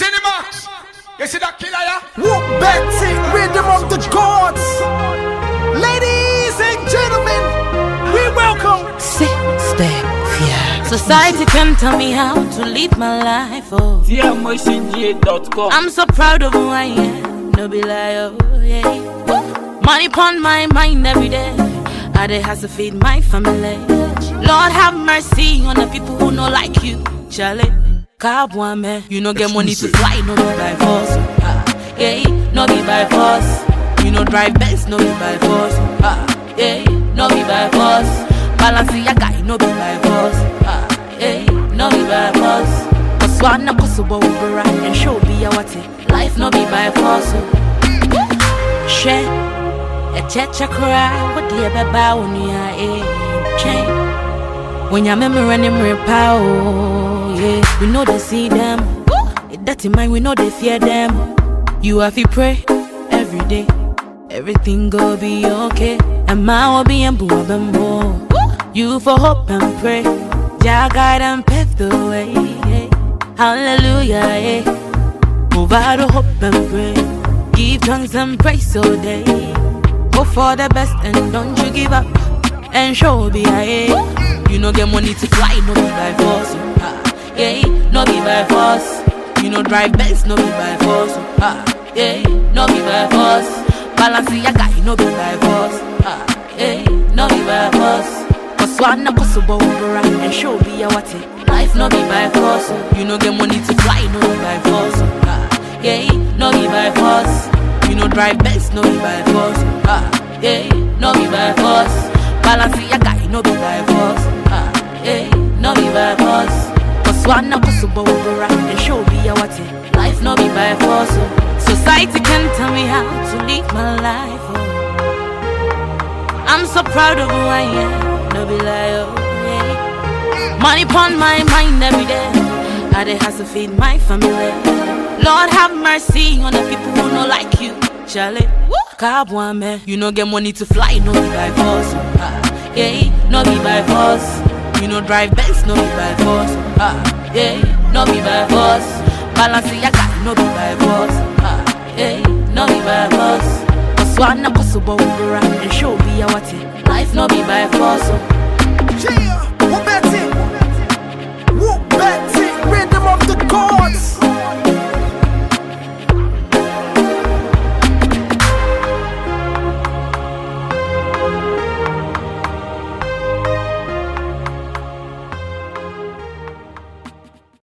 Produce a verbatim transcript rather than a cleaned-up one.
Cinemax. You see that killer, yeah? Whoop Betty, rhythm of the gods. Ladies and gentlemen, we welcome Sister Fear. Society can tell me how to live my life. Oh, T M O C G dot com. I'm so proud of who I am. No be lie, oh yeah. Money upon my mind every day. I dey has to feed my family. Lord have mercy on the people who no like you, Charlie. Kabwame, you no get money to fly, no be by force. Ah, yeah, no be by force. You no drive Benz, no be by force. Ah, yeah, no be by force. Balenciaga, no be by force. Ah, yeah, no be by force. Oswana kosobo ubera and show be awati. Life no be by force. She, a checha cry, what do you beba when you are a chain? When your memory and memory power, yeah, we know they see them. That in mind, we know they fear them. You have to pray every day. Everything go be okay. And my will be and boo. You for hope and pray. Jah guide and pave the way. Yeah. Hallelujah, yeah. Move out of hope and pray. Give thanks and praise all day. Go for the best and don't you give up. And show be a yeah. You no get money to fly, no be by force. Ah, yeah, no be by force. You no drive Benz, no be by force. Ah, yeah, no be by force. Balenciaga, no be by force. Ah, yeah, no be by force. Oswana kosobo ubera and show be a wati. Life no be by force. You no get money to fly, no be by force. Ah, yeah, no be by force. You no drive Benz, no be by force. Ah, yeah, no be by force. Balenciaga, no be by force. Ah, yeah, no be by force. Oswana kosobo ubera and show be a wati. Life no be by force. Society can tell me how to live my life. Oh. I'm so proud of who I am. No be lie, oh yeah. Money upon my mind every day. I dey has to feed my family. Lord have mercy on the people who no like you, Charlie. Kabwame, you no get money to fly, no be by force. Ah, yeah, no be by force. You no drive Benz, no be by force. Ah, yeah, no be by force. Balenciaga, no be by force. Ah, yeah, no be by force. Oswana kosobo ubera and show be a wati. Life no be by force. yeah.